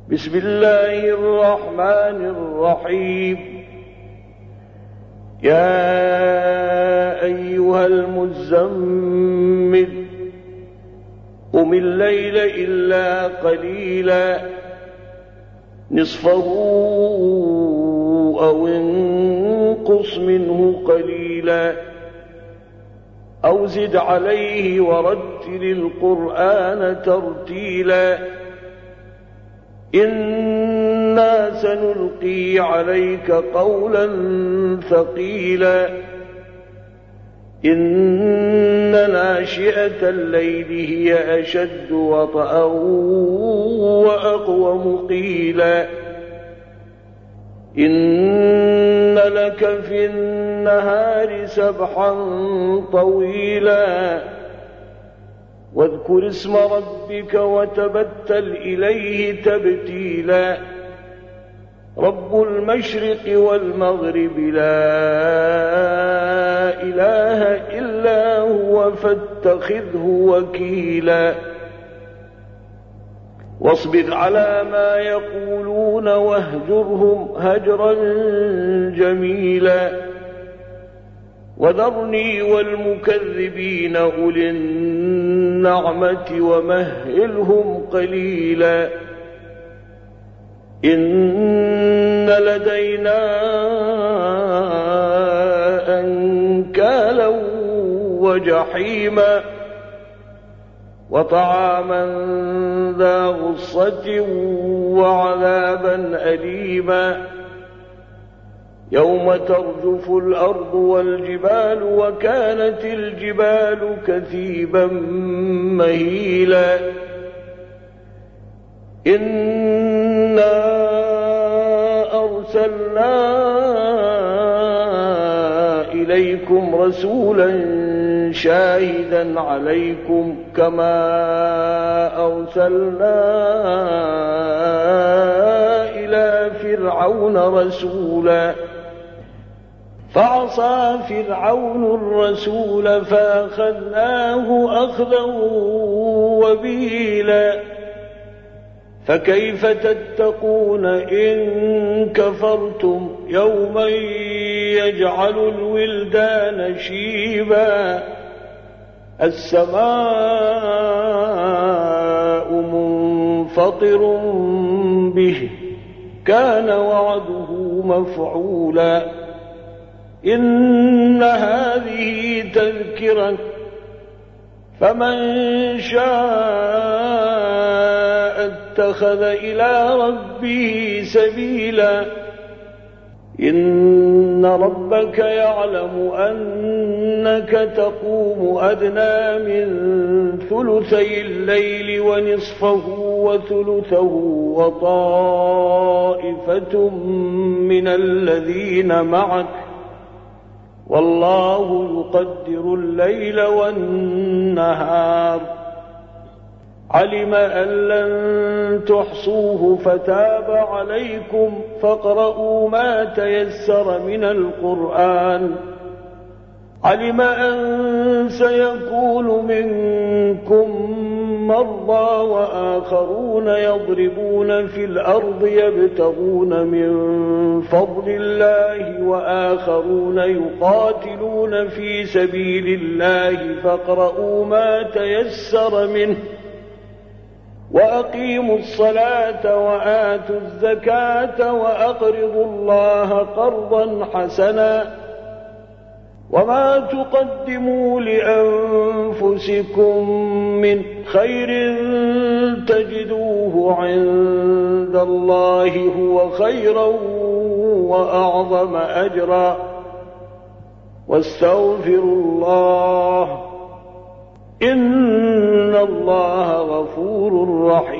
بسم الله الرحمن الرحيم. يا أيها المزمل قم الليل إلا قليلا نصفه أو انقص منه قليلا أو زد عليه ورتل القرآن ترتيلا إنا سنلقي عليك قولا ثقيلا إن ناشئة الليل هي أشد وطئا وأقوم قيلا إن لك في النهار سبحا طويلا واذكر اسم ربك وتبتل إليه تبتيلا رب المشرق والمغرب لا إله إلا هو فاتخذه وكيلا واصبر على ما يقولون واهجرهم هجرا جميلا وذرني والمكذبين أولي النعمة ومهلهم قليلا إن لدينا أنكالا وجحيما وطعاما ذا غصة وعذابا أليما يوم ترجف الأرض والجبال وكانت الجبال كثيبا مهيلا إنا أرسلنا إليكم رسولا شاهدا عليكم كما أرسلنا إلى فرعون رسولا فعصى فرعون الرسول فأخذناه أخذا وبيلا فكيف تتقون إن كفرتم يوما يجعل الولدان شيبا السماء منفطر به كان وعده مفعولا إن هذه تذكرة فمن شاء اتخذ إلى ربه سبيلا إن ربك يعلم أنك تقوم أدنى من ثلثي الليل ونصفه وثلثه وطائفة من الذين معك والله يقدر الليل والنهار علم أن لن تحصوه فتاب عليكم فاقرؤوا ما تيسر من القرآن علم أن سيكون منكم مرضى وآخرون يضربون في الأرض يبتغون من فضل الله وآخرون يقاتلون في سبيل الله فاقرؤوا ما تيسر منه وأقيموا الصلاة وآتوا الزكاة وأقرضوا الله قرضا حسنا وما تقدموا لأنفسكم من خير تجدوه عند الله هو خيرا وأعظم أجرا واستغفروا الله إن الله غفور رحيم